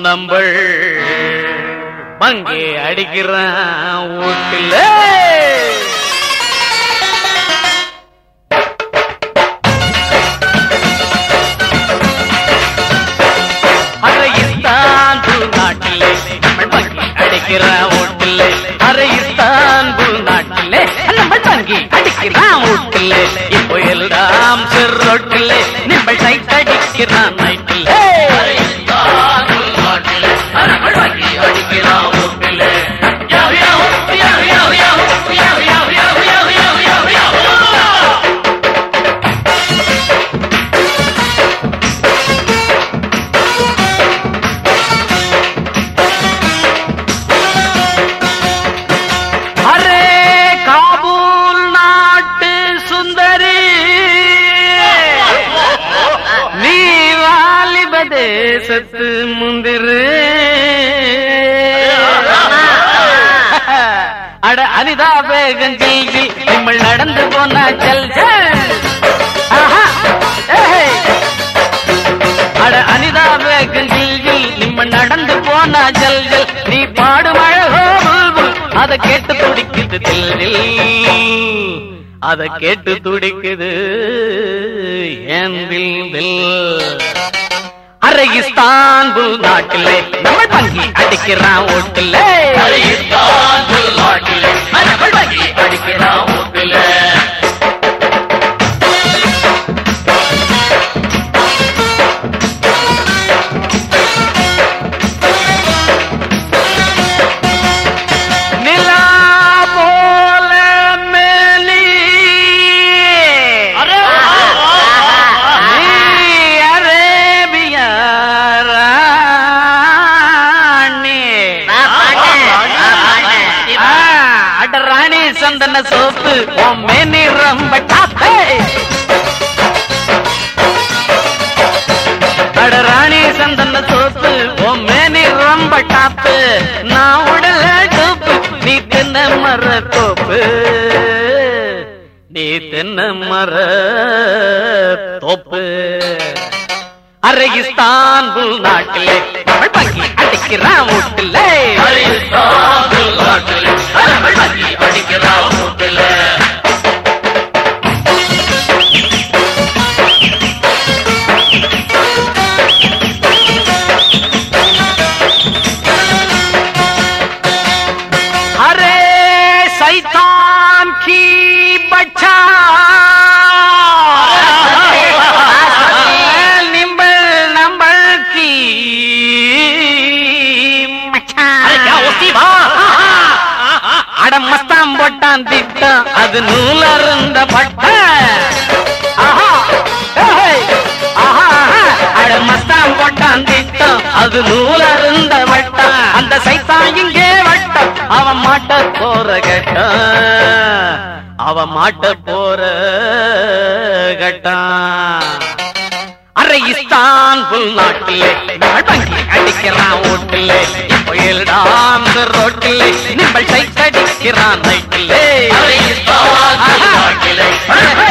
நம்பள் பங்கே அடிக்கிறான் வீட்டுல. அரையிஸ்தான்புல் நாட்டிலே நம்ம பங்கே அடிக்கிறான் வீட்டுல. அரையிஸ்தான்புல் நாட்டிலே நம்ம பங்கே அடிக்கிறான் வீட்டுல. இப்போ எல்லாம் செரோட்டிலே நம்ம சைட் அடிக்கிறான் நைட்டில். தேசத்து முந்திரு அட அனிதா பேகஞ்சி நம்மள் நடந்து போனா செல் அட அனிதா பேகஞ்சி நம்ம நடந்து போனா ஜல் ஜல். நீ பாடும் அழகோ புல்புல் அதை கேட்டு துடிக்குது தில். அதை கேட்டு துடிக்குது என் தில். அரையிஸ்தான்புல் நாட்டிலே நம்ம பங்கி அடிக்கிறான் ஓட்டுல. அரையிஸ்தான்புல் நாட்டிலே நம்ம பங்கி அடிக்கிறான் ஓட்டுல. நிலா போல மேலி ராணி சந்தன சோப்பு மேனி ரொம்ப டாப்பே. அட ராணி சந்தன சோப்பு மேனி ரொம்ப டாப்பு. நான் உடல டோப்பு நீ தென்ன மர தோப்பு. நீ தென்ன மர தோப்பு. அரையிஸ்தான்புல் நாட்டிலே நம்ம பங்கி அடிக்கிறான் வீட்டுல. அரையிஸ்தான்புல் நாட்டிலே நம்ம பங்கி அடிக்கிறான் வீட்டுல. அரே சைத்தான் கி பச்சா அட மஸ்தான் போட்டான் திட்டம் அது நூலருந்த பட்ட. அட மஸ்தான் போட்டான் திட்டம் அது நூலருந்த வட்டம். அந்த சைத்தான் இங்கே வட்டம் அவன் மாட்ட போற கட்டம். அவன் மாட்ட போற கட்டம். அரையிஸ்தான்புல் நாட்டிலே நம்ம பங்கி அடிக்கிறான் வீட்டுல. இப்போ எல்லாம் ரோட்டிலே நம்ம சைட் அடிக்கிறான் நைட்டிலே. அரையிஸ்தான்புல் நாட்டிலே